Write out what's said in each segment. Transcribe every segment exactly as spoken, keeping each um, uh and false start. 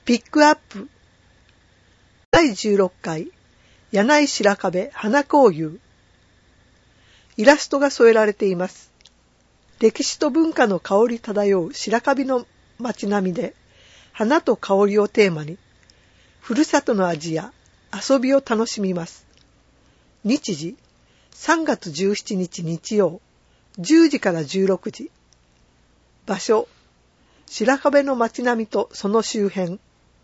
ピックアップだいじゅうろっかい柳井白壁花紅葉。イラストが添えられています。歴史と文化の香り漂う白壁の街並みで、花と香りをテーマに、ふるさとの味や遊びを楽しみます。日時、さんがつじゅうしちにち日曜、じゅうじからじゅうろくじ。場所、白壁の街並みとその周辺。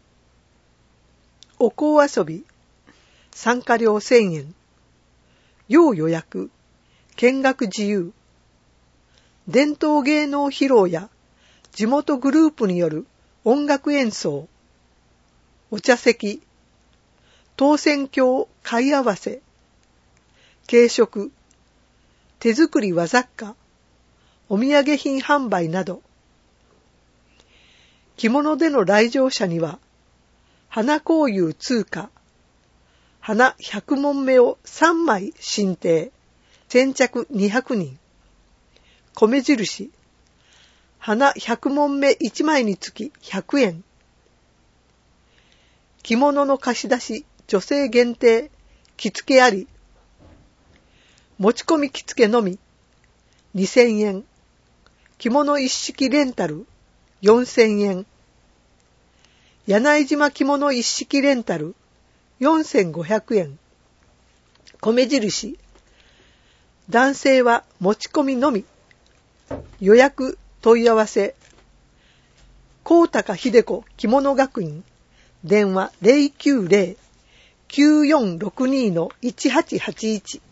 お香遊び、参加料せんえん。要予約、見学自由。伝統芸能披露や地元グループによる音楽演奏。お茶席、当選鏡貝合わせ。軽食、手作り和雑貨、お土産品販売など。着物での来場者には、花紅葉通貨、花ひゃくもんめをさんまい進呈、先着にひゃくにん。米印、花ひゃくもんめいちまいにつきひゃくえん。着物の貸し出し、女性限定、着付けあり。持ち込み着付けのみ、にせんえん。着物一式レンタル、よんせんえん。柳井島着物一式レンタル、よんせんごひゃくえん。米印、男性は持ち込みのみ。予約問い合わせ、高高秀子着物学院、電話 ゼロきゅうゼロ きゅうよんろくに いちはちはちいち。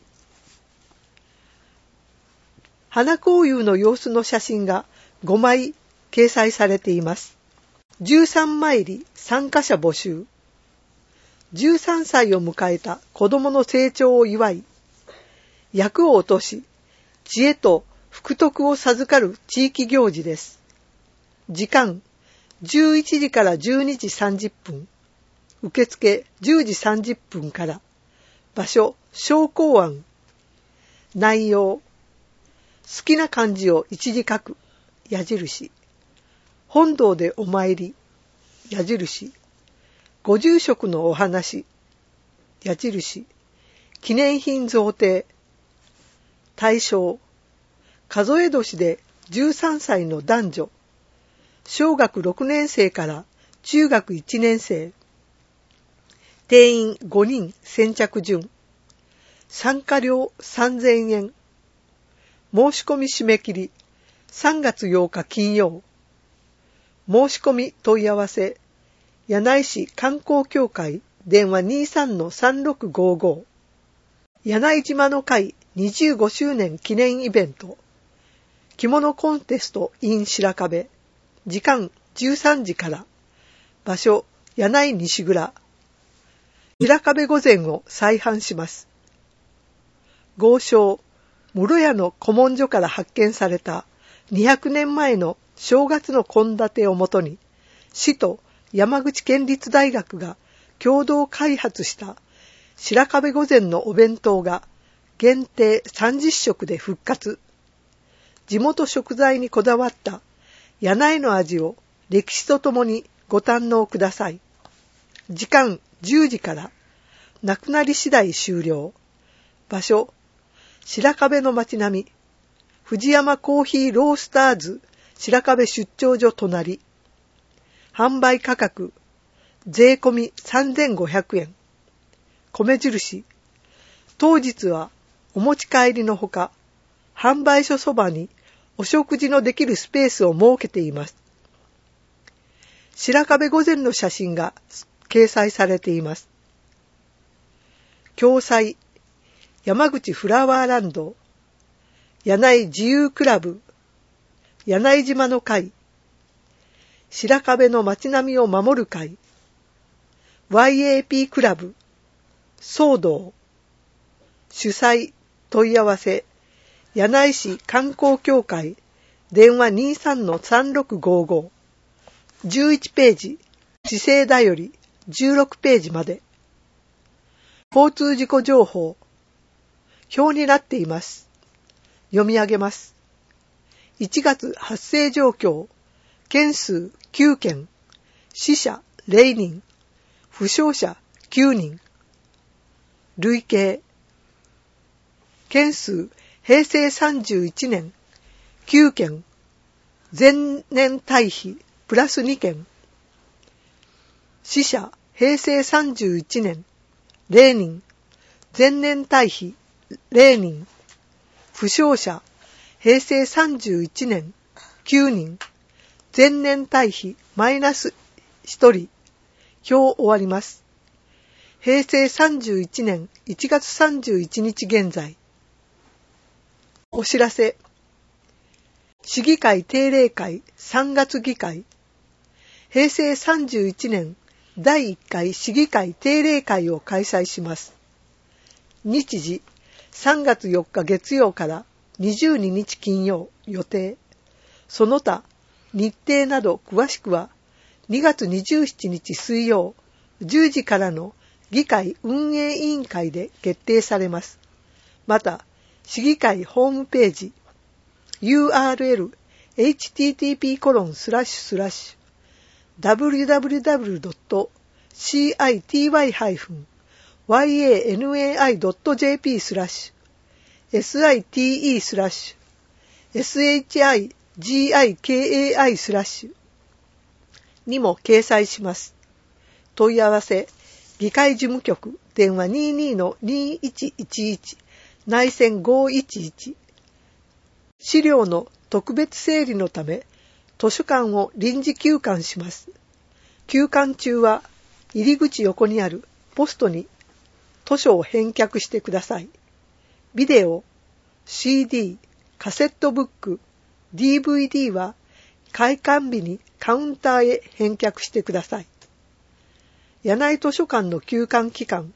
花紅葉の様子の写真がごまい掲載されています。じゅうさんまいり参加者募集。じゅうさんさいを迎えた子供の成長を祝い、厄を落とし、知恵と福徳を授かる地域行事です。時間、じゅういちじからじゅうにじさんじゅっぷん。受付じゅうじさんじゅっぷんから。場所、昇降庵。内容、好きな漢字を一字書く。矢印。本堂でお参り。矢印。ご住職のお話。矢印。記念品贈呈。対象。数え年でじゅうさんさいの男女。小学ろくねんせいから中学いちねんせい。定員ごにん先着順。参加料さんぜんえん。申し込み締め切りさんがつようか金曜。申し込み問い合わせ、柳井市観光協会電話 にさんのさんろくごご。柳井島の会にじゅうごしゅうねん記念イベント。着物コンテスト in 白壁。時間じゅうさんじから。場所、柳井西蔵。白壁御前を再販します。豪商、室屋の古文書から発見されたにひゃくねんまえの正月の献立をもとに、市と山口県立大学が共同開発した白壁御前のお弁当が限定さんじゅっしょくで復活。地元食材にこだわった柳井の味を歴史とともにご堪能ください。時間じゅうじから。なくなり次第終了。場所、白壁の街並み。藤山コーヒーロースターズ白壁出張所隣。販売価格、税込みさんぜんごひゃくえん。米印、当日はお持ち帰りのほか、販売所そばにお食事のできるスペースを設けています。白壁御前の写真が掲載されています。共催、山口フラワーランド、柳井自由クラブ、柳井島の会、白壁の街並みを守る会、ワイエーピー クラブ、騒動、主催、問い合わせ、柳井市観光協会、電話 にさんのさんろくごご。じゅういちページ、市政だよりじゅうろくページまで。交通事故情報、表になっています。読み上げます。いちがつ発生状況、件数きゅうけん、死者ゼロにん、負傷者きゅうにん。累計件数へいせいさんじゅういちねんきゅうけん、前年対比プラスにけん。死者へいせいさんじゅういちねんゼロにん、前年対比ゼロにん。負傷者へいせいさんじゅういちねんきゅうにん、前年対比マイナスひとり。表終わります。へいせいさんじゅういちねんいちがつさんじゅういちにち現在。お知らせ。市議会定例会さんがつ議会。へいせいさんじゅういちねんだいいっかい市議会定例会を開催します。日時さんがつよっか月曜からにじゅうににち金曜予定。その他日程など詳しくはにがつにじゅうしちにち水曜じゅうじからの議会運営委員会で決定されます。また、市議会ホームページ ユーアールエル エイチティーティーピーコロンスラッシュスラッシュ ダブリューダブリューダブリュードットシーアイティーワイハイフンワイエーエヌエーアイドットジェーピー スラッシュ エスアイティーイー スラッシュ エスエイチアイジーアイケーエーアイ スラッシュにも掲載します。問い合わせ議会事務局電話 にじゅうに のにいちいちいち内線ごいちいち。資料の特別整理のため図書館を臨時休館します。休館中は入り口横にあるポストに図書を返却してください。ビデオ、シーディー、カセットブック、ディーブイディー は開館日にカウンターへ返却してください。柳井図書館の休館期間。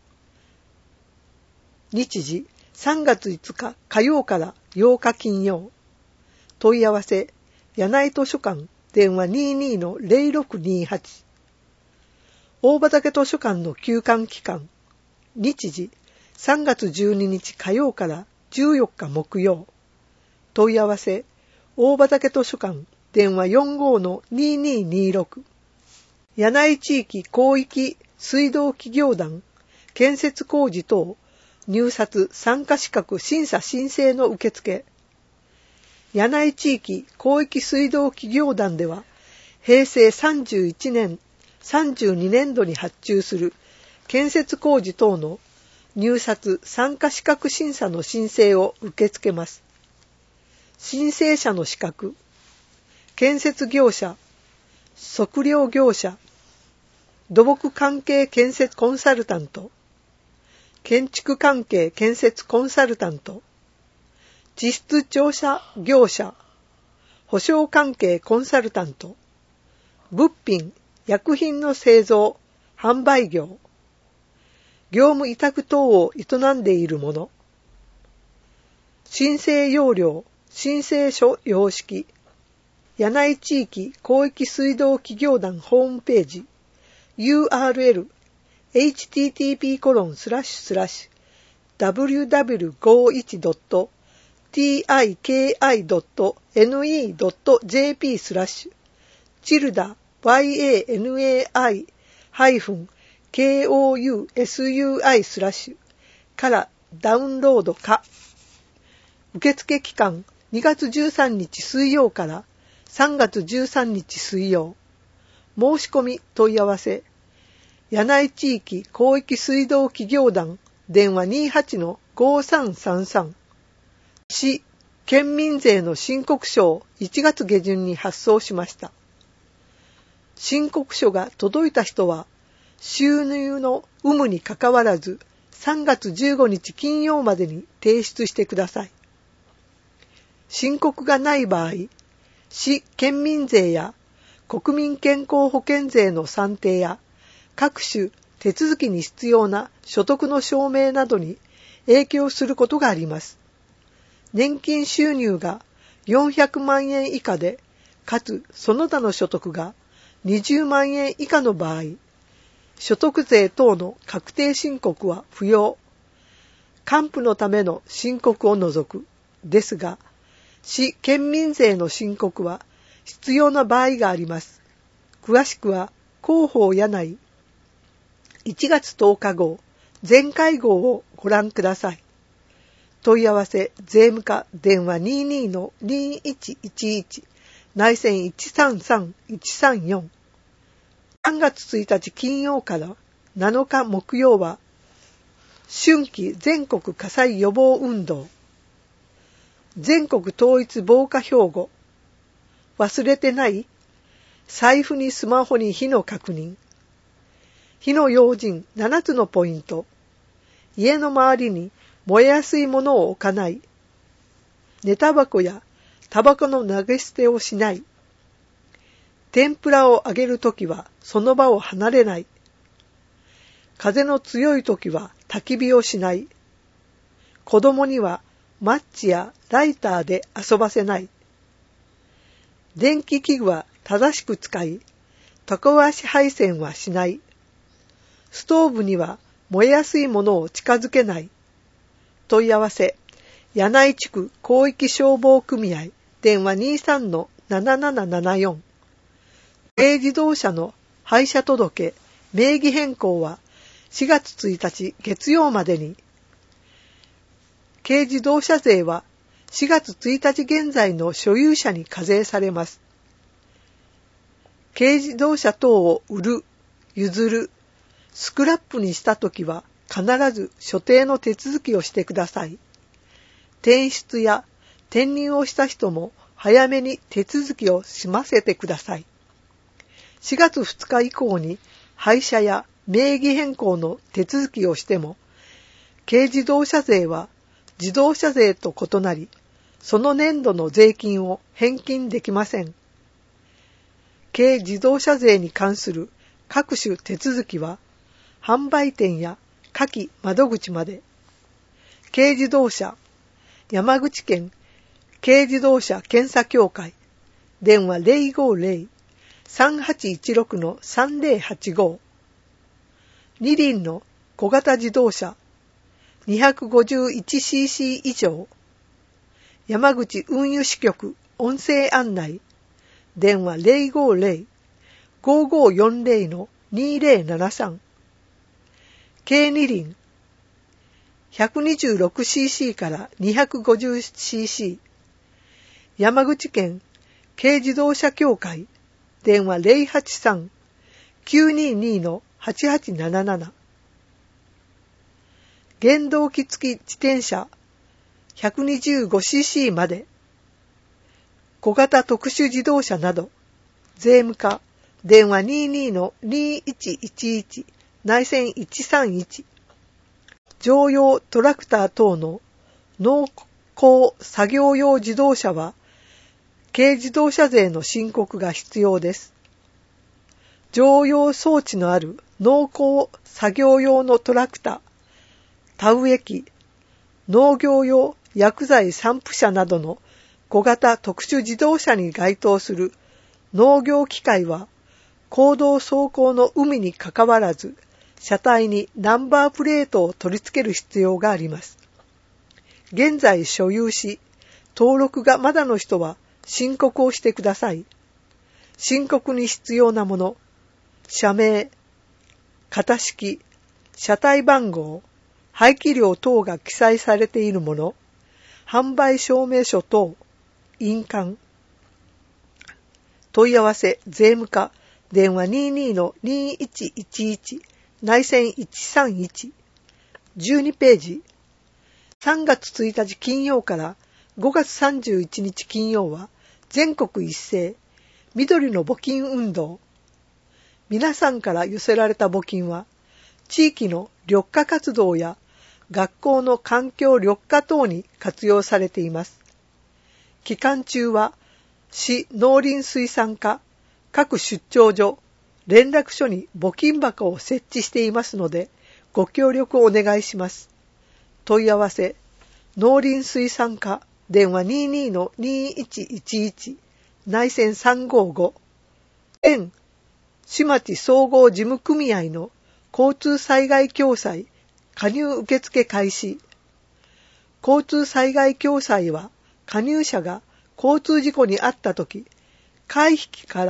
日時さんがついつか火曜からようか金曜。問い合わせ柳井図書館電話 にじゅうに のゼロろくにはち。大畑図書館の休館期間。日時さんがつじゅうににち火曜からじゅうよっか木曜。問い合わせ大畑図書館電話 よんじゅうご のにじゅうににじゅうろく。柳井地域広域水道企業団建設工事等入札参加資格審査申請の受付。柳井地域広域水道企業団ではへいせいさんじゅういちねんさんじゅうにねんどに発注する建設工事等の入札参加資格審査の申請を受け付けます。申請者の資格、建設業者、測量業者、土木関係建設コンサルタント、建築関係建設コンサルタント、地質調査業者、保証関係コンサルタント、物品、薬品の製造、販売業、業務委託等を営んでいる者、申請要領、申請書様式、柳井地域広域水道企業団ホームページ ユーアールエル エイチティーティーピーコロンスラッシュスラッシュ ダブリューダブリューごじゅういちドットティーアイケーアイドットエヌイードットジェーピー スラッシュチルダ ワイエーエヌエーアイ ハイフン ケーオーユーエスユーアイ スラッシュからダウンロードか。受付期間にがつじゅうさんにち水曜からさんがつじゅうさんにち水曜。申し込み問い合わせ柳井地域広域水道企業団電話 にじゅうはち のごさんさんさん。市県民税の申告書をいちがつげじゅんに発送しました。申告書が届いた人は収入の有無にかかわらずさんがつじゅうごにち金曜までに提出してください。申告がない場合、市県民税や国民健康保険税の算定や各種手続きに必要な所得の証明などに影響することがあります。年金収入がよんひゃくまんえん以下で、かつその他の所得がにじゅうまんえん以下の場合、所得税等の確定申告は不要。還付のための申告を除く。ですが、市県民税の申告は必要な場合があります。詳しくは広報柳井いちがつとおか号全会合をご覧ください。問い合わせ税務課電話 にじゅうにのにいちいちいち 内線いちさんさんいちさんよん。さんがつついたち金曜からなのか木曜は春季全国火災予防運動、全国統一防火標語、忘れてない？財布にスマホに火の確認、火の用心ななつのポイント、家の周りに燃えやすいものを置かない、寝タバコやタバコの投げ捨てをしない、天ぷらを揚げるときはその場を離れない、風の強いときは焚き火をしない、子供にはマッチやライターで遊ばせない、電気器具は正しく使い、床回し配線はしない、ストーブには燃えやすいものを近づけない。問い合わせ、柳井地区広域消防組合、電話 にじゅうさんのななななななよん。軽自動車の廃車届、名義変更はしがつついたち月曜までに。軽自動車税はしがつついたち現在の所有者に課税されます。軽自動車等を売る、譲る、スクラップにしたときは必ず所定の手続きをしてください。転出や転入をした人も早めに手続きを済ませてください。しがつふつか以降に廃車や名義変更の手続きをしても、軽自動車税は自動車税と異なり、その年度の税金を返金できません。軽自動車税に関する各種手続きは、販売店や下記窓口まで。軽自動車、山口県軽自動車検査協会、電話 ゼロごゼロ さんはちいちろくのさんぜろはちご。二輪の小型自動車、にひゃくごじゅういちシーシー 以上。山口運輸支局音声案内、電話 ゼロごゼロ ごごよんゼロのにぜろななさん。軽二輪 ひゃくにじゅうろくシーシー から にひゃくごじゅうシーシー。山口県軽自動車協会、電話 ゼロはちさん きゅうににのはちはちなななな。原動機付き自転車 ひゃくにじゅうごシーシー まで。小型特殊自動車など、税務課、電話 にじゅうにのにいちいちいち、内線いちさんいち。乗用トラクター等の農耕作業用自動車は、軽自動車税の申告が必要です。乗用装置のある農耕作業用のトラクター、田植え機、農業用薬剤散布車などの小型特殊自動車に該当する農業機械は、公道走行の有無にかかわらず、車体にナンバープレートを取り付ける必要があります。現在所有し、登録がまだの人は申告をしてください。申告に必要なもの、社名、型式、車体番号、排気量等が記載されているもの、販売証明書等、印鑑。問い合わせ、税務課、電話 にじゅうにのにいちいちいち、内線いちさんいち。じゅうにページ。さんがつついたち金曜からごがつさんじゅういちにち金曜は、全国一斉、緑の募金運動。皆さんから寄せられた募金は、地域の緑化活動や学校の環境緑化等に活用されています。期間中は、市農林水産課、各出張所、連絡所に募金箱を設置していますので、ご協力をお願いします。問い合わせ、農林水産課、電話 にじゅうにのにいちいちいち、内線さんごご。県、市町総合事務組合の交通災害共済、加入受付開始。交通災害共済は、加入者が交通事故に遭ったとき、回避から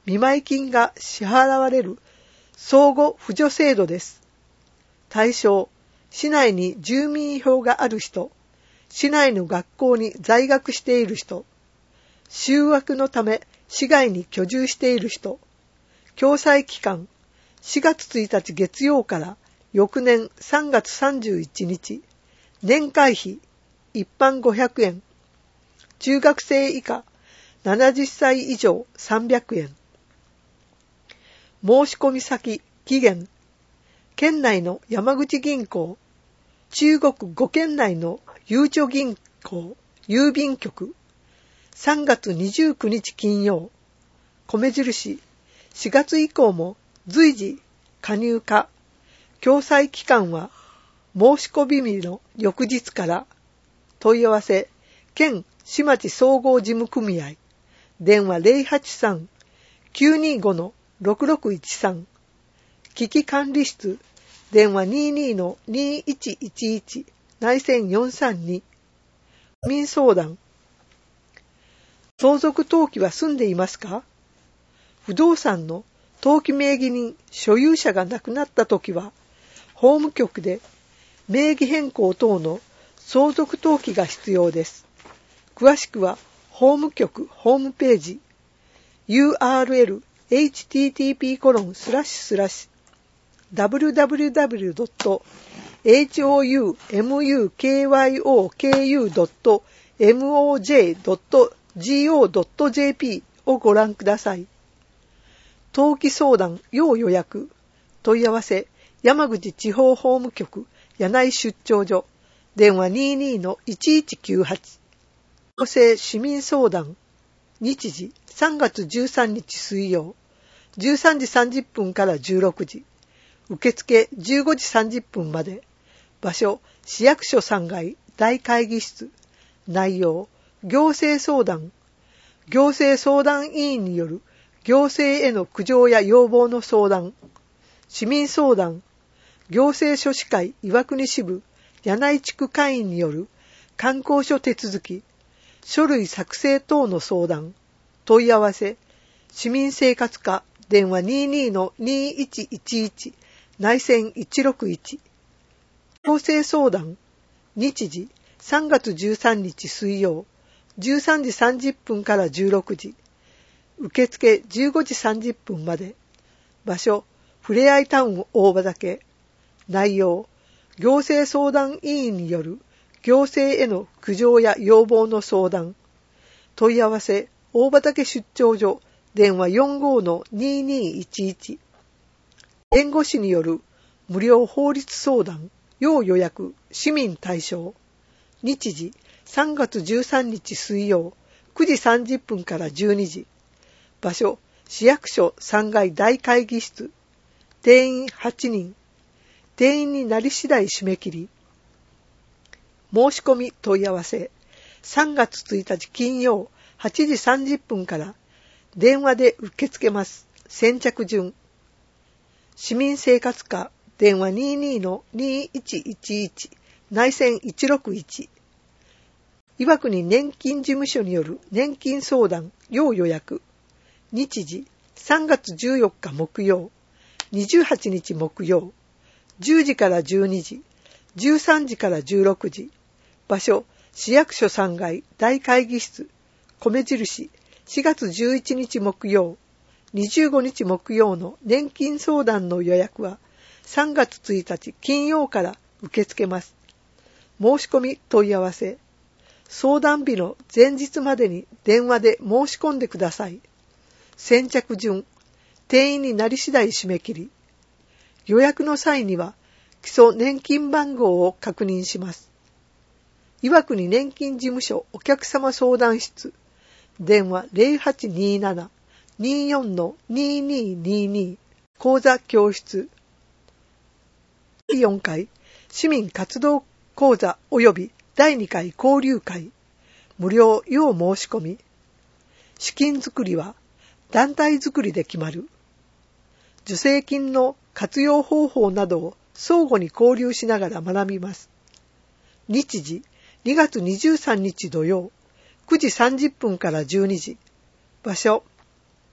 見舞金が支払われる相互扶助制度です。対象、市内に住民票がある人、市内の学校に在学している人、就学のため市外に居住している人、共済期間、しがつついたち月曜から翌年さんがつさんじゅういちにち、年会費、一般ごひゃくえん、中学生以下、ななじゅっさい以上さんびゃくえん。申し込み先、期限、県内の山口銀行、中国ご県内のゆうちょ銀行、郵便局、さんがつにじゅうくにち金曜、米印、しがつ以降も随時加入か、共済期間は申し込み日の翌日から、問い合わせ、県市町総合事務組合、電話 ゼロはちさん きゅうにーご ろくろくいちさん、危機管理室、電話 にじゅうに にいちいちいち 内線よんさんに、市民相談。相続登記は済んでいますか？不動産の登記名義人、所有者が亡くなったときは、法務局で名義変更等の相続登記が必要です。詳しくは、法務局ホームページ、ユーアールエル、エイチティーティーピーコロンスラッシュスラッシュダブリュダブリュダブリュドットエイチオーユーエムユーケーワイオーケーユードットエムオージェードットジーオードットジェーピー をご覧ください。登記相談、要予約、問い合わせ、山口地方法務局柳井出張所、電話 にじゅうに いちいちきゅうはち、行政市民相談、日時さんがつじゅうさんにち水曜、じゅうさんじさんじゅっぷんからじゅうろくじ、受付じゅうごじさんじゅっぷんまで、場所、市役所さんがい大会議室、内容、行政相談、行政相談委員による行政への苦情や要望の相談、市民相談、行政書士会岩国支部柳井地区会員による観光所手続き、書類作成等の相談、問い合わせ、市民生活課、電話 にじゅうに にいちいちいち 内線いちろくいち、行政相談、日時さんがつじゅうさんにち水曜、じゅうさんじさんじゅっぷんからじゅうろくじ、受付じゅうごじさんじゅっぷんまで、場所、ふれあいタウン大畑、内容、行政相談委員による行政への苦情や要望の相談、問い合わせ、大畑出張所、電話 よんごー ににいちいち、弁護士による無料法律相談、要予約、市民対象、日時さんがつじゅうさんにち水曜、くじさんじゅっぷんからじゅうにじ、場所、市役所さんがい大会議室、定員はちにん、定員になり次第締め切り、申し込み問い合わせ、さんがつついたち金曜はちじさんじゅっぷんから電話で受け付けます。先着順。市民生活課、電話 にじゅうに にいちいちいち 内線いちろくいち、岩国年金事務所による年金相談、要予約、日時さんがつじゅうよっか木曜、にじゅうはちにち木曜、じゅうじからじゅうにじ、じゅうさんじからじゅうろくじ、場所、市役所さんがい大会議室、米印、しがつじゅういちにち木曜、にじゅうごにち木曜の年金相談の予約はさんがつついたち金曜から受け付けます。申し込み問い合わせ、相談日の前日までに電話で申し込んでください。先着順、定員になり次第締め切り。予約の際には基礎年金番号を確認します。岩国年金事務所お客様相談室、電話 ゼロはちにーなな にーよん にーにーにーにー、講座教室。だいよんかい市民活動講座及びだいにかい交流会、無料要申し込み。資金作りは団体作りで決まる。助成金の活用方法などを相互に交流しながら学びます。日時にがつにじゅうさんにち土曜、くじさんじゅっぷんからじゅうにじ。場所、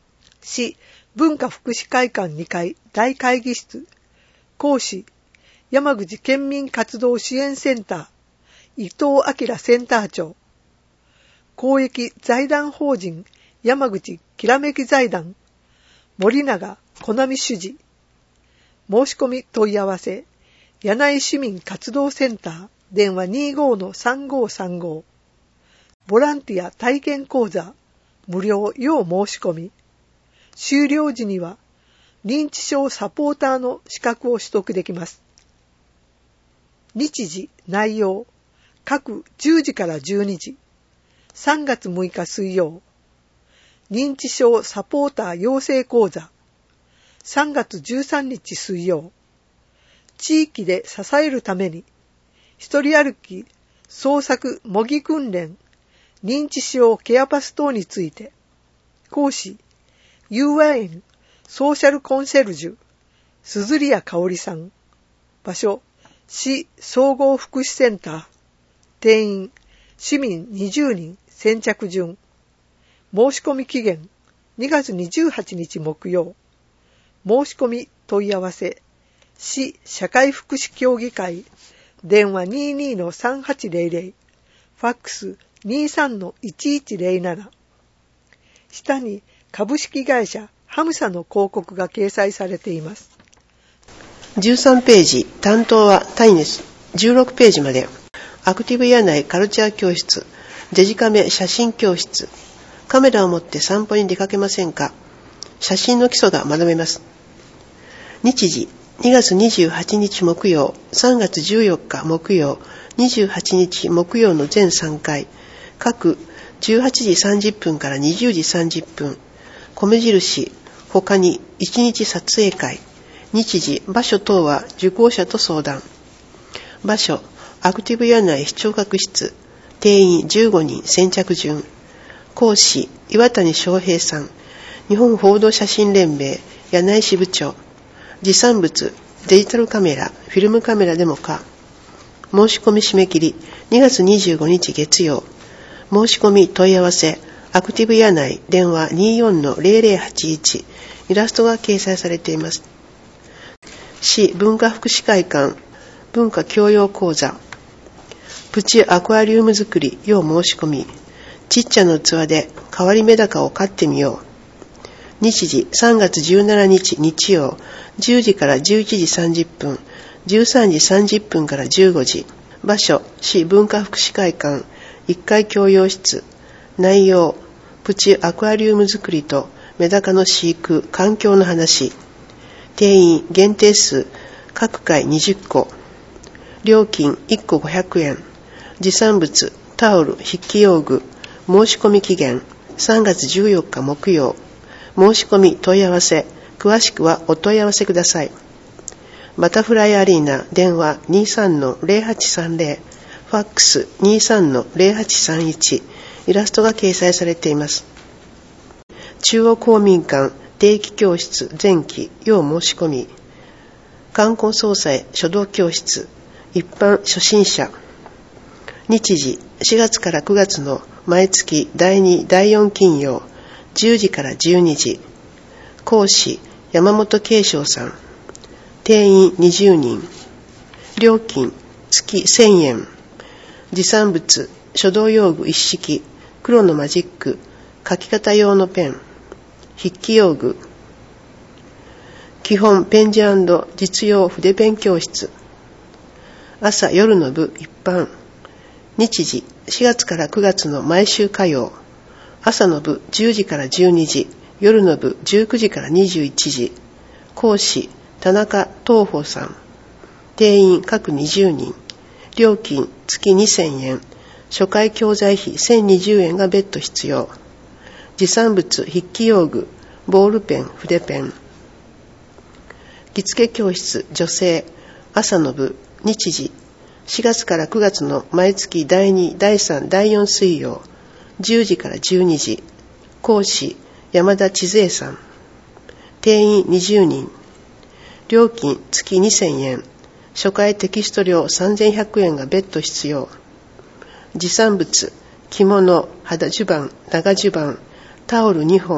市文化福祉会館にかい大会議室。講師、山口県民活動支援センター、伊藤明センター長。公益財団法人山口きらめき財団、森永小波主事。申し込み問い合わせ、柳井市民活動センター、電話 にじゅうごのさんごさんご。ボランティア体験講座、無料要申し込み。終了時には、認知症サポーターの資格を取得できます。日時、内容、各じゅうじからじゅうにじ。さんがつむいか水曜。認知症サポーター養成講座。さんがつじゅうさんにち水曜。地域で支えるために、一人歩き、創作模擬訓練、認知症ケアパス等について。講師、友和園ソーシャルコンシェルジュ、鈴利谷香織さん。場所、市総合福祉センター。定員、市民にじゅうにん、先着順。申し込み期限、にがつにじゅうはちにち木曜。申し込み問い合わせ、市社会福祉協議会、電話 にじゅうにのさんはちぜろぜろ、ファックス にじゅうさんのいちいちぜろなな。下に株式会社ハムサの広告が掲載されています。 じゅうさんページ、担当はタイネス。じゅうろくページまで。アクティブ柳井カルチャー教室、デジカメ写真教室。カメラを持って散歩に出かけませんか？写真の基礎が学べます。日時、にがつにじゅうはちにち木曜、さんがつじゅうよっか木曜、にじゅうはちにち木曜の全さんかい、各じゅうはちじさんじゅっぷんからにじゅうじさんじゅっぷん、米印、他にいちにち撮影会、日時、場所等は受講者と相談。場所、アクティブ柳井視聴覚室、定員じゅうごにん、先着順。講師、岩谷翔平さん、日本報道写真連盟、柳井支部長。持参物、デジタルカメラ、フィルムカメラでもか。申し込み締め切り、にがつにじゅうごにち月曜。申し込み問い合わせ、アクティブ柳井、電話 にじゅうよんのぜろぜろはちいち。イラストが掲載されています。市文化福祉会館、文化教養講座。プチアクアリウム作り、要申し込み。ちっちゃの器で変わりメダカを飼ってみよう。日時、さんがつじゅうしちにち日曜、じゅうじからじゅういちじさんじゅっぷん、じゅうさんじさんじゅっぷんからじゅうごじ。場所、市文化福祉会館、いっかい教養室。内容、プチアクアリウム作りとメダカの飼育、環境の話。定員、限定数、各回にじゅっこ。料金、いっこごひゃくえん。持参物、タオル、筆記用具。申し込み期限、さんがつじゅうよっか木曜。申し込み問い合わせ、詳しくはお問い合わせください。バタフライアリーナ、電話 にじゅうさんのぜろはちさんぜろ、ファックス にじゅうさんのぜろはちさんいち、イラストが掲載されています。中央公民館、定期教室、前期、要申し込み。観光総裁、書道教室、一般初心者。日時、しがつからくがつの毎月だいに、だいよん金曜、じゅうじからじゅうにじ。講師、山本慶章さん。定員にじゅうにん。料金、月せんえん。持参物、書道用具一式、黒のマジック、書き方用のペン、筆記用具。基本ペン字&実用筆ペン教室。朝夜の部一般。日時、しがつからくがつの毎週火曜。朝の部じゅうじからじゅうにじ、夜の部じゅうくじからにじゅういちじ。講師、田中東宝さん。定員各にじゅうにん。料金月にせんえん。初回教材費せんにじゅうえんが別途必要。持参物、筆記用具、ボールペン、筆ペン。着付け教室、女性。朝の部、日時。しがつからくがつの毎月だいに、だいさん、だいよん水曜。じゅうじからじゅうにじ。講師、山田千津江さん。定員にじゅうにん。料金月にせんえん。初回テキスト料さんぜんひゃくえんが別途必要。持参物、着物、肌襦袢、長襦袢、タオルにほん、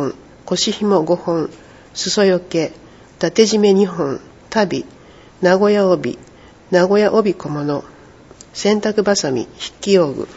腰紐ごほん、裾よけ、伊達締めにほん、足袋、名古屋帯、名古屋帯小物、洗濯ばさみ、筆記用具。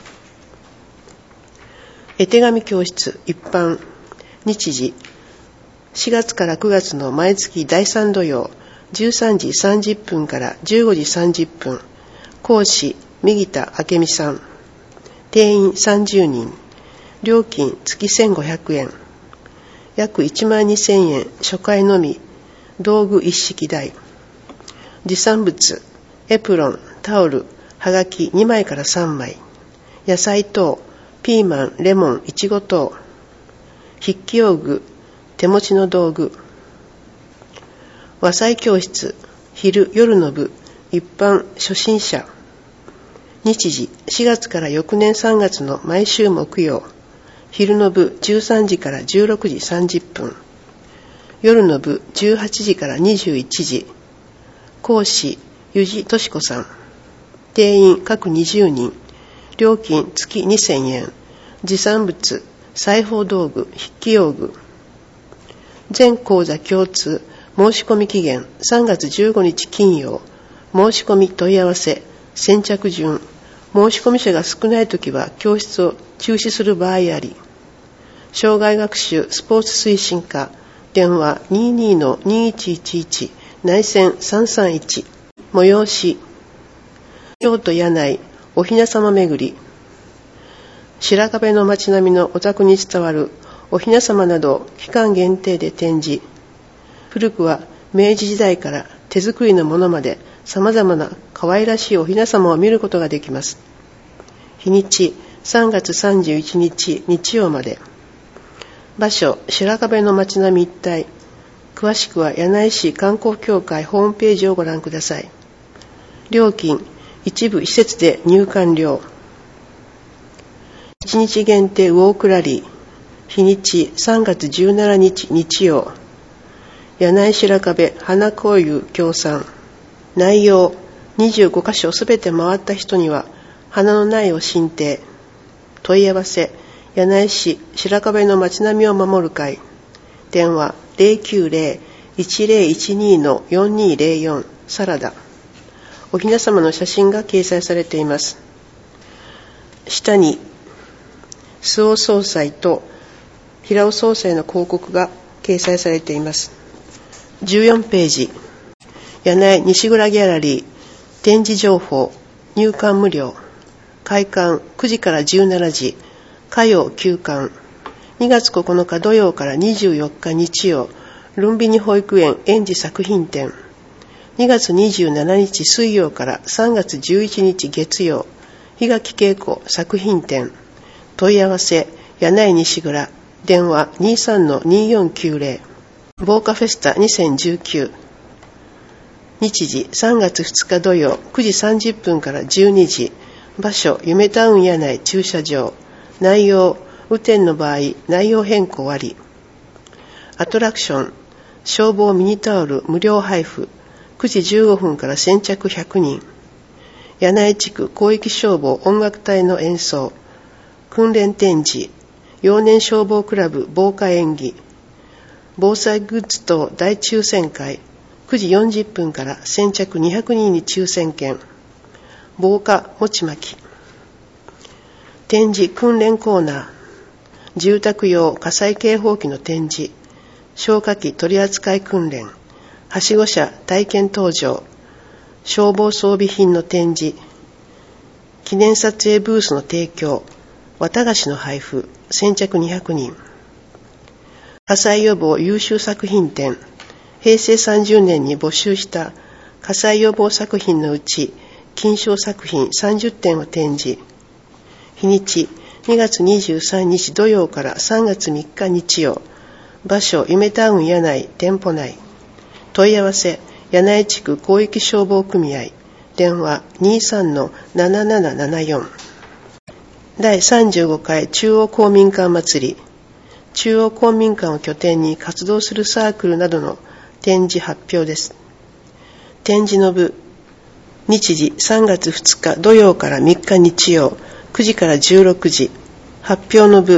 絵手紙教室一般、日時、しがつからくがつの毎月だいさん土曜、じゅうさんじさんじゅっぷんからじゅうごじさんじゅっぷん、講師、右田明美さん、定員さんじゅうにん、料金月せんごひゃくえん、約いちまんにせんえん、初回のみ、道具一式代、持参物、エプロン、タオル、はがきにまいからさんまい、野菜等、ピーマン、レモン、いちご等、筆記用具、手持ちの道具。和裁教室、昼、夜の部、一般、初心者。日時、しがつから翌年さんがつの毎週木曜、昼の部じゅうさんじからじゅうろくじさんじゅっぷん、夜の部じゅうはちじからにじゅういちじ、講師、湯地敏子さん、定員各にじゅうにん、料金月にせんえん、持参物、裁縫道具、筆記用具。全講座共通、申し込み期限さんがつじゅうごにち金曜、申し込み問い合わせ、先着順、申し込み者が少ないときは教室を中止する場合あり、障害学習スポーツ推進課、電話 にじゅうに のにいちいちいち、内線さんさんいち、催し、京都柳井、お雛様巡り、白壁の街並みのお宅に伝わるお雛様など期間限定で展示。古くは明治時代から手作りのものまで様々な可愛らしいお雛様を見ることができます。日にちさんがつさんじゅういちにち日曜まで。場所、白壁の街並み一帯。詳しくは柳井市観光協会ホームページをご覧ください。料金、一部施設で入館料。いちにち限定ウォークラリー。日にちさんがつじゅうしちにち日曜。柳井白壁花交友協賛。内容、にじゅうごかしょすべて回った人には花の苗を進呈。問い合わせ、柳井市白壁の街並みを守る会。電話 ゼロきゅうゼロ いちゼロいちに のよんにーゼロよん、サラダ。お雛様の写真が掲載されています。下に周防総裁と平尾総裁の広告が掲載されています。じゅうよんページ、柳井西蔵ギャラリー、展示情報、入館無料、開館くじからじゅうしちじ、火曜休館、にがつここのか土曜からにじゅうよっか日曜、ルンビニ保育園園児作品展、にがつにじゅうしちにち水曜からさんがつじゅういちにち月曜、檜垣恵子作品展、問い合わせ、柳井西蔵、電話 にじゅうさんのにーよんきゅうゼロ、防火フェスタにせんじゅうきゅう、日時さんがつふつか土曜くじさんじゅっぷんからじゅうにじ、場所、夢タウン柳井駐車場、内容、雨天の場合、内容変更あり。アトラクション、消防ミニタオル無料配布、くじじゅうごふんから先着ひゃくにん。柳井地区広域消防音楽隊の演奏、訓練展示、幼年消防クラブ防火演技、防災グッズ等大抽選会、くじよんじゅっぷんから先着にひゃくにんに抽選券、防火餅巻き、展示訓練コーナー、住宅用火災警報器の展示、消火器取扱訓練、はしご車体験登場、消防装備品の展示、記念撮影ブースの提供、綿菓子の配布、先着にひゃくにん。火災予防優秀作品展、へいせいさんじゅうねんに募集した火災予防作品のうち、金賞作品さんじゅってんを展示。日にち、にがつにじゅうさんにち土曜からさんがつみっか日曜。場所、夢タウン柳井店舗内。問い合わせ、柳井地区広域消防組合。電話 にじゅうさんのななななななよん。だいさんじゅうごかい中央公民館祭り。中央公民館を拠点に活動するサークルなどの展示発表です。展示の部、日時さんがつふつか土曜からみっか日曜、くじからじゅうろくじ。発表の部、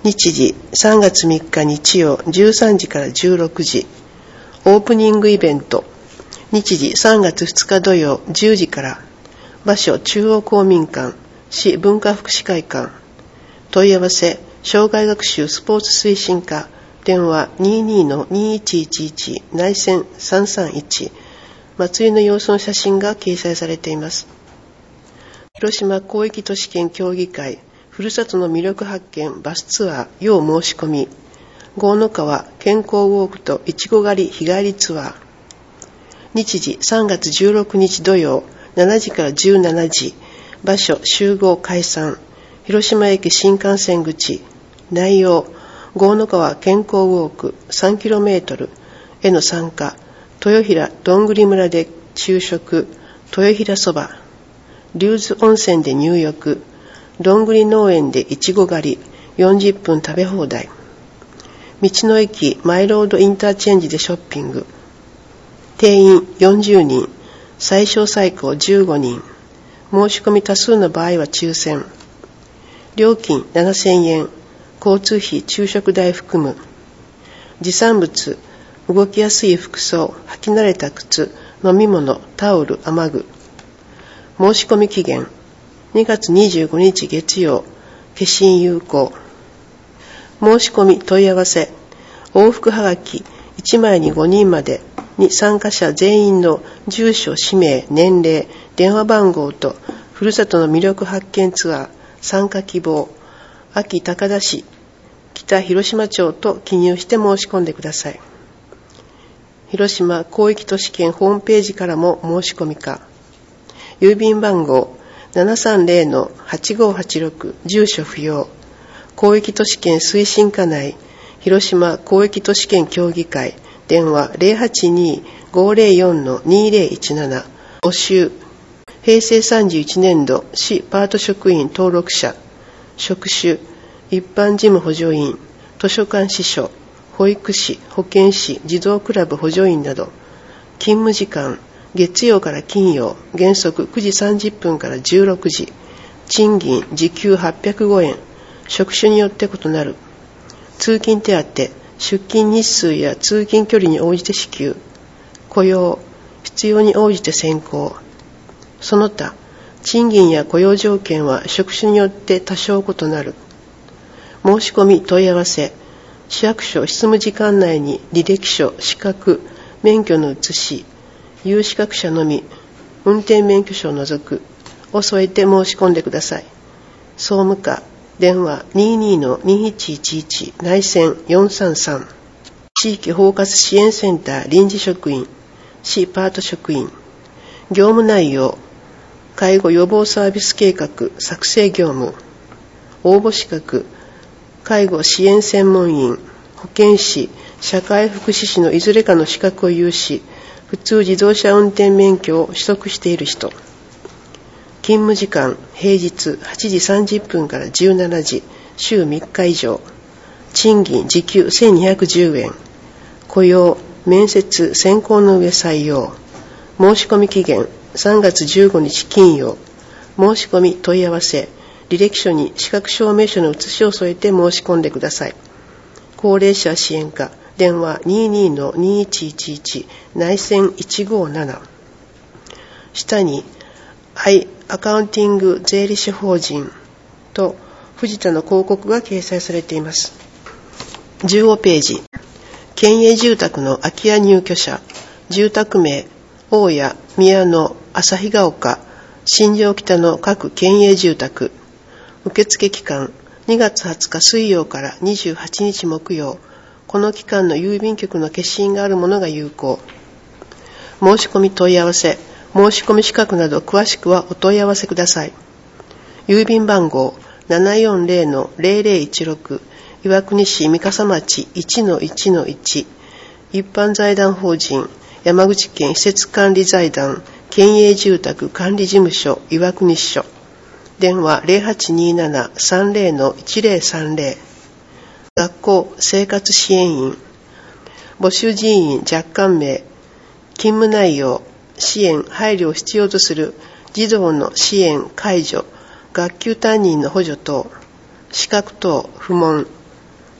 日時さんがつみっか日曜じゅうさんじからじゅうろくじ。オープニングイベント。日時さんがつふつか土曜じゅうじから。場所中央公民館、市文化福祉会館。問い合わせ、障害学習スポーツ推進課。電話 にじゅうにのにじゅういちいちいち 内線さんさんいち。祭りの様子の写真が掲載されています。広島広域都市圏協議会ふるさとの魅力発見バスツアー要申し込み。郷の川健康ウォークといちご狩り日帰りツアー。日時さんがつじゅうろくにち土曜しちじからじゅうしちじ。場所集合解散。広島駅新幹線口。内容郷の川健康ウォーク さんキロメートル への参加。豊平どんぐり村で昼食。豊平そば。龍頭温泉で入浴。どんぐり農園でいちご狩り。よんじゅっぷん食べ放題。道の駅マイロードインターチェンジでショッピング。定員よんじゅうにん。最小最高じゅうごにん。申し込み多数の場合は抽選。料金ななせんえん。交通費昼食代含む。持参物、動きやすい服装、履き慣れた靴、飲み物、タオル、雨具。申し込み期限にがつにじゅうごにち月曜、消印有効。申し込み問い合わせ、往復はがきいちまいにごにんまでに参加者全員の住所、氏名、年齢、電話番号とふるさとの魅力発見ツアー参加希望、安芸高田市、北広島町と記入して申し込んでください。広島広域都市圏ホームページからも申し込みか。郵便番号 ななさんぜろのはちごはちろく 住所不要。広域都市圏推進課内広島広域都市圏協議会。電話 ゼロはちにーごゼロよんのにゼロいちなな。募集平成さんじゅういちねんど市パート職員登録者。職種一般事務補助員、図書館司書、保育士、保健師、児童クラブ補助員など。勤務時間月曜から金曜原則くじさんじゅっぷんからじゅうろくじ。賃金時給はっぴゃくごえん。職種によって異なる。通勤手当、出勤日数や通勤距離に応じて支給。雇用必要に応じて選考。その他賃金や雇用条件は職種によって多少異なる。申し込み問い合わせ、市役所執務時間内に履歴書、資格、免許の写し、有資格者のみ、運転免許証を除くを添えて申し込んでください。総務課、電話 にじゅうにのにいちいちいち 内線よんさんさん。地域包括支援センター臨時職員、市パート職員。業務内容、介護予防サービス計画作成業務。応募資格、介護支援専門員、保健師、社会福祉士のいずれかの資格を有し、普通自動車運転免許を取得している人。勤務時間、平日はちじさんじゅっぷんからじゅうしちじ、週みっか以上。賃金時給せんにひゃくじゅうえん。雇用、面接、選考の上採用。申し込み期限さんがつじゅうごにち金曜。申し込み問い合わせ、履歴書に資格証明書の写しを添えて申し込んでください。高齢者支援課、電話 にじゅうにのにいちいちいち 内線いちごなな。下に I アカウンティング税理士法人と藤田の広告が掲載されています。じゅうごページ、県営住宅の空き家入居者、住宅名大谷、宮野、旭ヶ丘、新庄北の各県営住宅。受付期間にがつはつか水曜からにじゅうはちにち木曜。この期間の郵便局の消印があるものが有効。申し込み問い合わせ、申し込み資格など詳しくはお問い合わせください。郵便番号 ななよんぜろのぜろぜろいちろく 岩国市三笠町 いちのいちのいち。一般財団法人山口県施設管理財団県営住宅管理事務所岩国支所。電話 ゼロはちにーななさんぜろのいちぜろさんぜろ。学校生活支援員。募集人員若干名。勤務内容、支援配慮を必要とする児童の支援介助、学級担任の補助等。資格等不問。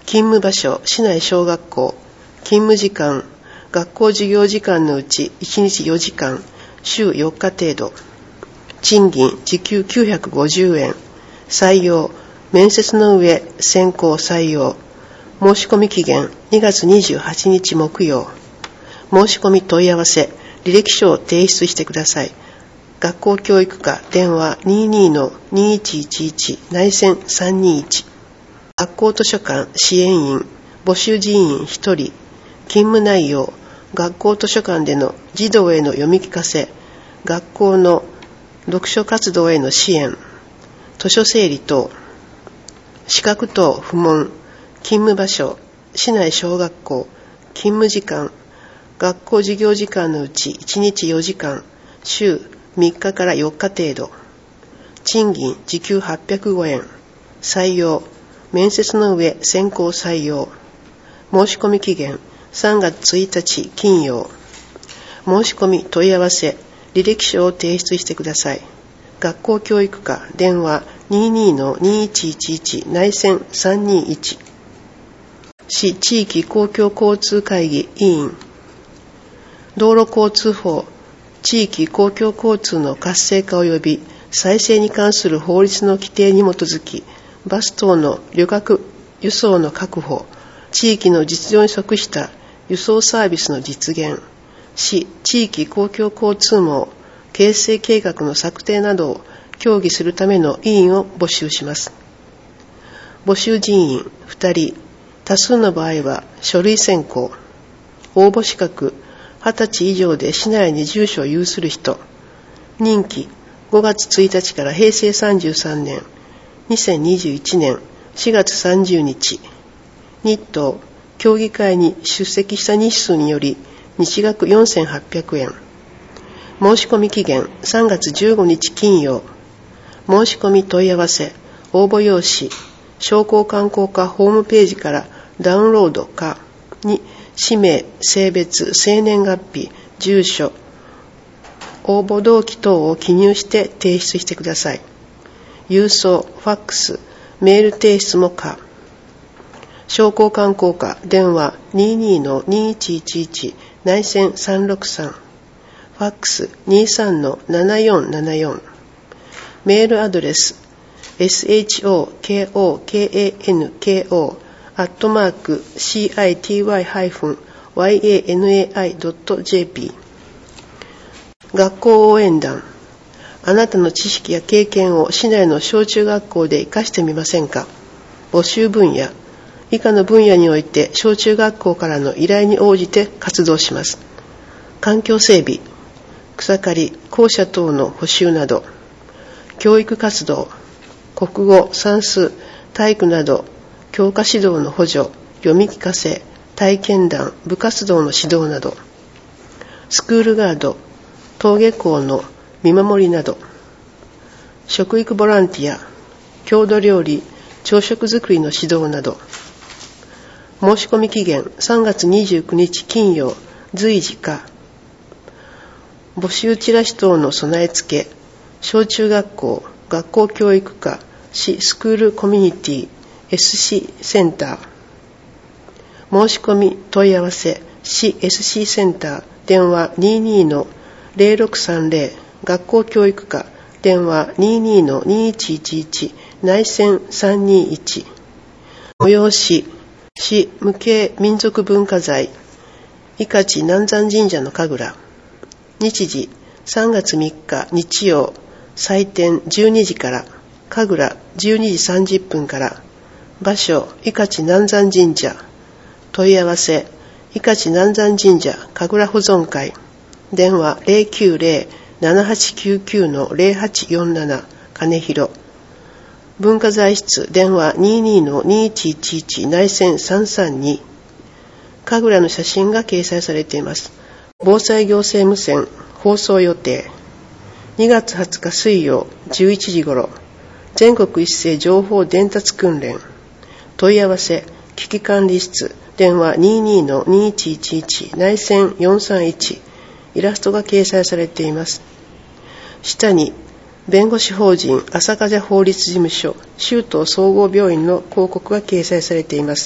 勤務場所、市内小学校。勤務時間、学校授業時間のうちいちにちよじかん、週よっか程度。賃金、時給きゅうひゃくごじゅうえん。採用、面接の上、選考採用。申し込み期限、にがつにじゅうはちにち木曜。申し込み問い合わせ、履歴書を提出してください。学校教育課、電話 にじゅうにのにじゅういちいちいち 内線さんにいち。学校図書館支援員、募集人員ひとり。勤務内容、学校図書館での児童への読み聞かせ、学校の読書活動への支援、図書整理等。資格等不問。勤務場所、市内小学校。勤務時間、学校授業時間のうちいちにちよじかん、週みっかからよっか程度。賃金、時給はっぴゃくごえん。採用、面接の上、選考採用。申し込み期限、さんがつついたち金曜。申し込み問い合わせ、履歴書を提出してください。学校教育課、電話 にじゅうにのにじゅういちいちいち 内線さんにいち。市地域公共交通会議委員。道路交通法、地域公共交通の活性化及び再生に関する法律の規定に基づき、バス等の旅客輸送の確保、地域の実情に即した輸送サービスの実現、市地域公共交通網形成計画の策定などを協議するための委員を募集します。募集人員ふたり、多数の場合は書類選考。応募資格、はたち以上で市内に住所を有する人。任期、ごがつついたちからへいせいさんじゅうさんねん、にせんにじゅういちねんしがつさんじゅうにち。日当、協議会に出席した日数により日額よんせんはっぴゃくえん。申し込み期限、さんがつじゅうごにち金曜。申し込み問い合わせ、応募用紙、商工観光課ホームページからダウンロードかに、氏名、性別、生年月日、住所、応募動機等を記入して提出してください。郵送、ファックス、メール提出も可。商工観光課、電話 にじゅうにのにじゅういちいちいち 内線さんろくさん。ファックス にじゅうさんのななよんななよん。メールアドレス エスエイチオーケーオーケーエーエヌケーオー アットマーク シーアイティーワイ ハイフン ワイエーエヌエーアイ ドット ジェーピー。学校応援団。あなたの知識や経験を市内の小中学校で活かしてみませんか。募集分野。以下の分野において小中学校からの依頼に応じて活動します。環境整備、草刈り、校舎等の補修など。教育活動、国語、算数、体育など教科指導の補助、読み聞かせ、体験談、部活動の指導など。スクールガード、登下校の見守りなど。食育ボランティア、郷土料理、朝食作りの指導など。申し込み期限さんがつにじゅうくにち金曜、随時可。募集チラシ等の備え付け、小中学校、学校教育課、市スクールコミュニティ、エスシー センター。申し込み問い合わせ、市 エスシー センター、電話 にじゅうにのゼロろくさんゼロ、学校教育課、電話 にじゅうにのにじゅういちいちいち、内線さんにいち。催し、市無形民族文化財、伊香地南山神社の神楽。日時、さんがつみっか日曜、祭典じゅうにじから、神楽じゅうにじさんじゅっぷんから。場所、伊香地南山神社。問い合わせ、伊香地南山神社神楽保存会。電話 ゼロきゅうゼロ ななはちきゅうきゅう のゼロはちよんなな、金広。文化財室、電話 にじゅうにのにじゅういちいちいち、内線さんさんに。神楽の写真が掲載されています。防災行政無線、放送予定。にがつはつか水曜、じゅういちじ頃。全国一斉情報伝達訓練。問い合わせ、危機管理室、電話 にじゅうにのにじゅういちいちいち、内線よんさんいち。イラストが掲載されています。下に、弁護士法人朝風法律事務所、州都総合病院の広告が掲載されています。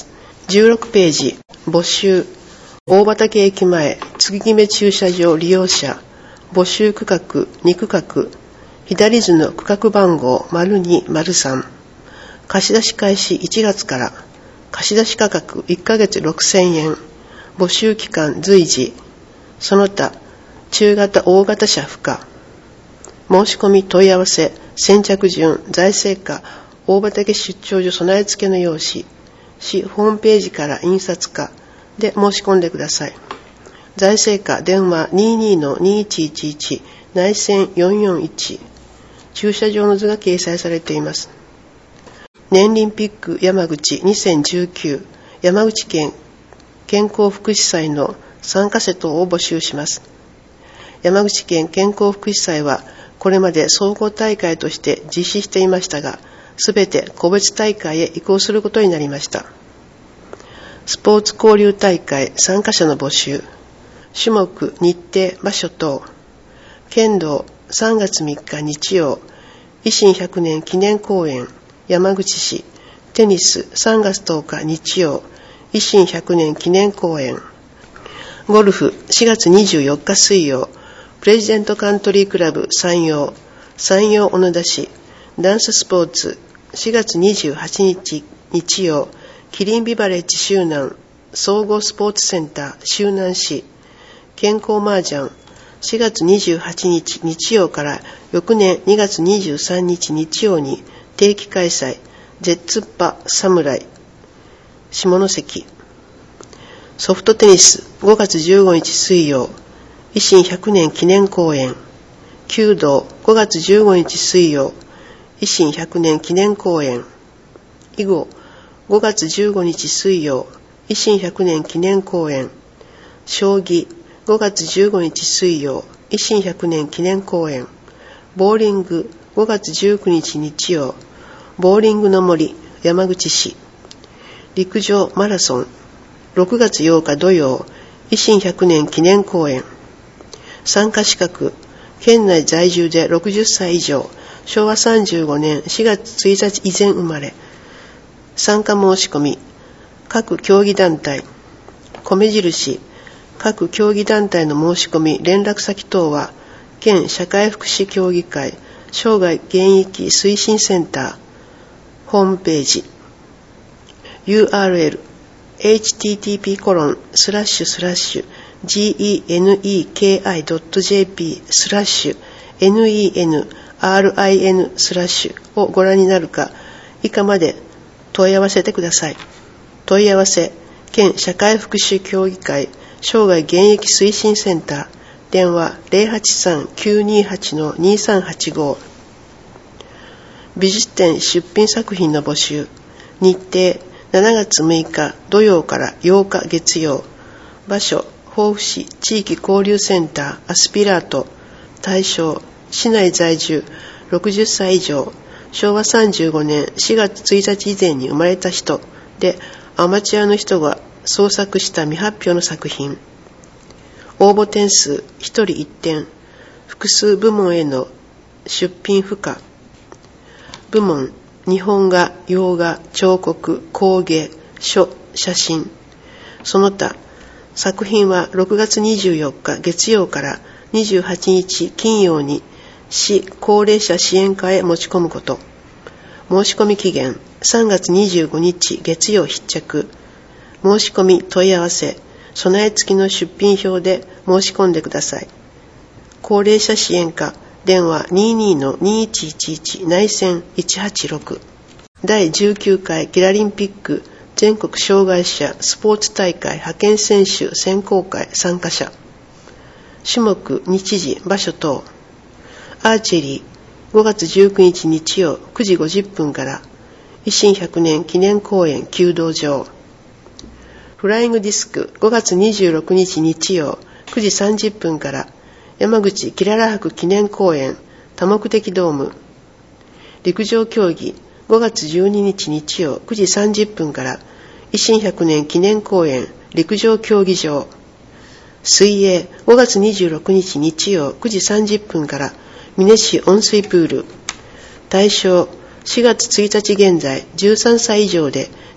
じゅうろくページ、募集。大畑駅前、月決め駐車場利用者、募集区画、に区画、左図の区画番号 にーまるさん。貸し出し開始いちがつから、貸し出し価格いっかげつろくせんえん、募集期間随時、その他、中型大型車付加。申し込み問い合わせ、先着順、財政課、大畑出張所備え付けの用紙、市ホームページから印刷化で申し込んでください。財政課電話 にーにーのにーいちいちいち 内線よんよんいち。駐車場の図が掲載されています。年輪ピック山口にせんじゅうきゅう山口県健康福祉祭の参加者等を募集します。山口県健康福祉祭はこれまで総合大会として実施していましたが、すべて個別大会へ移行することになりました。スポーツ交流大会参加者の募集、種目、日程、場所等、剣道さんがつみっか日曜、維新ひゃくねん記念公演、山口市、テニスさんがつとおか日曜、維新ひゃくねん記念公演、ゴルフしがつにじゅうよっか水曜、プレジデントカントリークラブ山陽、山陽小野田市、ダンススポーツしがつにじゅうはちにち日曜、キリンビバレッジ周南総合スポーツセンター周南市、健康麻雀しがつにじゅうはちにち日曜から翌年にがつにじゅうさんにち日曜に定期開催、ゼッツッパ侍下関。ソフトテニスごがつじゅうごにち水曜、維新ひゃくねん記念公演、弓道ごがつじゅうごにち水曜、維新ひゃくねん記念公演、囲碁ごがつじゅうごにち水曜、維新ひゃくねん記念公演、将棋ごがつじゅうごにち水曜、維新ひゃくねん記念公演、ボーリングごがつじゅうくにち日曜、ボーリングの森山口市、陸上マラソンろくがつようか土曜、維新ひゃくねん記念公演、参加資格、県内在住でろくじゅっさい以上、しょうわさんじゅうごねんしがつついたち以前生まれ、参加申し込み、各競技団体、米印、各競技団体の申し込み、連絡先等は、県社会福祉協議会、生涯現役推進センター、ホームページ、ユーアールエル、エイチティーティーピーコロンスラッシュスラッシュ ジーイーエヌイーケーアイドットジェーピー スラッシュ エヌイーエヌアールアイエヌ スラッシュをご覧になるか、以下まで問い合わせてください。問い合わせ、県社会福祉協議会、生涯現役推進センター、電話 ゼロはちさんきゅうにはちのにさんはちご。美術展出品作品の募集、日程しちがつむいか土曜からようか月曜、場所防府市地域交流センターアスピラート、対象市内在住ろくじゅっさい以上、しょうわさんじゅうごねんしがつついたち以前に生まれた人で、アマチュアの人が創作した未発表の作品。応募点数ひとりいってん、複数部門への出品不可。部門、日本画、洋画、彫刻、工芸、書、写真。その他、作品はろくがつにじゅうよっか月曜からにじゅうはちにち金曜に市高齢者支援課へ持ち込むこと。申し込み期限さんがつにじゅうごにち月曜必着。申し込み問い合わせ、備え付きの出品表で申し込んでください。高齢者支援課電話 にーにーのにいちいちいち 内線いちはちろく。だいじゅうきゅうかいキラリンピック全国障害者スポーツ大会派遣選手選考会参加者。種目、日時、場所等。アーチェリーごがつじゅうくにち日曜くじごじゅっぷんから維新ひゃくねん記念公園弓道場。フライングディスクごがつにじゅうろくにち日曜くじさんじゅっぷんから山口キララ博記念公園多目的ドーム。陸上競技ごがつじゅうににち日曜くじさんじゅっぷんから維新ひゃくねん記念公園陸上競技場。水泳ごがつにじゅうろくにち日曜くじさんじゅっぷんから美祢市温水プール。対象しがつついたち現在じゅうさんさい以上で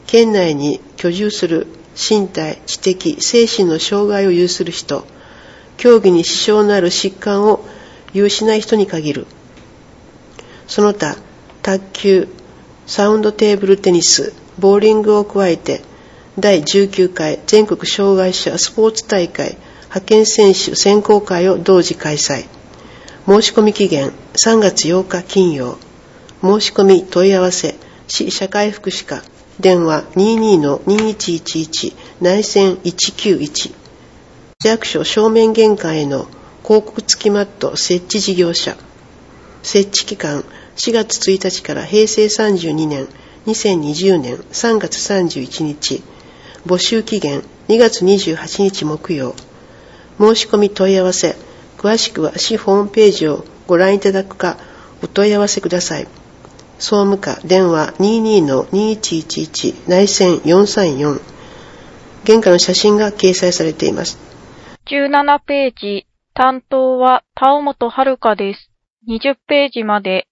県内に居住する身体、知的、精神の障害を有する人、競技に支障のある疾患を有しない人に限る。その他、卓球、サウンドテーブルテニス、ボーリングを加えて、だいじゅうきゅうかい全国障害者スポーツ大会派遣選手選考会を同時開催。申し込み期限さんがつようか金曜。申し込み問い合わせ市社会福祉課電話 にじゅうにのにじゅういちいちいち 内線いちきゅういち。市役所正面玄関への広告付きマット設置事業者。設置期間しがつついたちからへいせいさんじゅうにねんにせんにじゅうねんさんがつさんじゅういちにち。募集期限にがつにじゅうはちにち木曜。申し込み問い合わせ詳しくは市ホームページをご覧いただくかお問い合わせください。総務課電話 にじゅうにのにじゅういちいちいち 内線よんさんよん。原価の写真が掲載されています。 じゅうななページ、担当は田尾本遥です。にじゅっページまで